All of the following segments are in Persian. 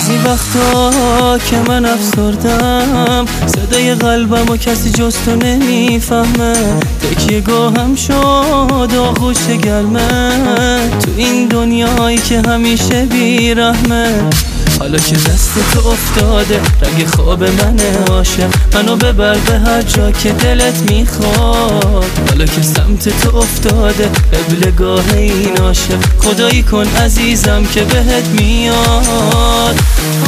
بعضی وقتا که من افسردم، صدای قلبم و کسی جز تو نمیفهمه. تکیه گاهم شد آغوش گرمه، تو این دنیایی که همیشه بیرحمه. حالا که دست تو افتاده رنگ خواب منه عاشق، منو ببر به هر جا که دلت میخواد. حالا که سمت تو افتاده قبلگاه این عاشق، خدایی کن عزیزم که بهت میاد.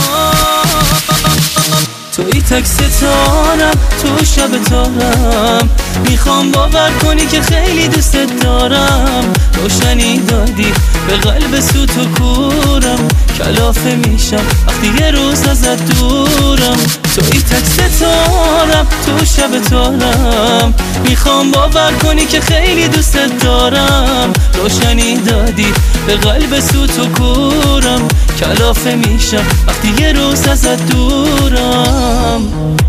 توی تک ستارم تو شب تارم، میخوام باور کنی که خیلی دوستت دارم. روشنی دادی به قلب سوت و کورم، کلافه میشم وقتی یه روز ازت دورم. توی تک ستارم تو شب تارم، میخوام باور کنی که خیلی دوستت دارم. روشنی دادی به قلب سوت و کورم، کلافه میشم وقتی یه روز ازت دورم.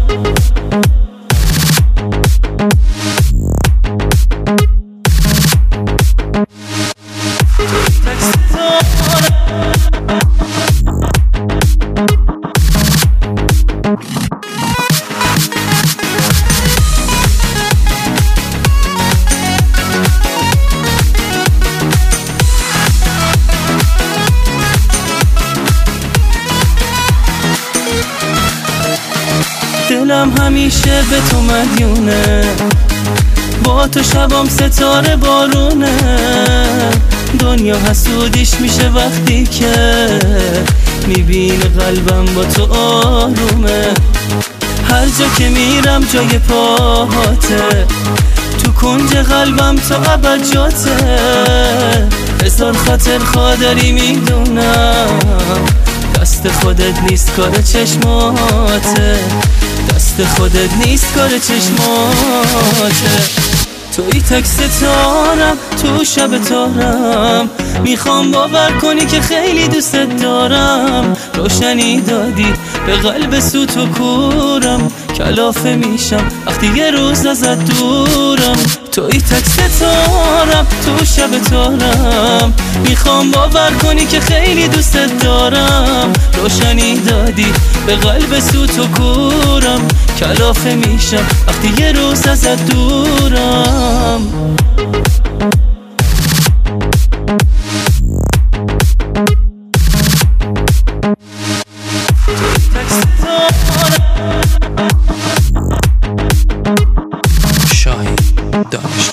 دلم همیشه به تو مدیونه، با تو شبام ستاره بارونه. دنیا حسودیش میشه وقتی که میبینه قلبم با تو آرومه. هر جا که میرم جای پاهاته، تو کنج قلبم تا ابد جاته. هزار خاطر خواه داری میدونم، دست خودت نیست کار چشماته، دست خودت نیست کار چشماته. توی تک ستارم تو شب تارم، میخوام باور کنی که خیلی دوستت دارم. روشنی دادی به قلب سوت و کورم، کلافه میشم وقتی یه روز ازت دورم. توی تک ستارم تو شب تارم، میخوام باور کنی که خیلی دوستت دارم. روشنی دادی به قلب سوت و کورم، کلافه میشم وقتی یه روز ازت دورم. شاهین دانش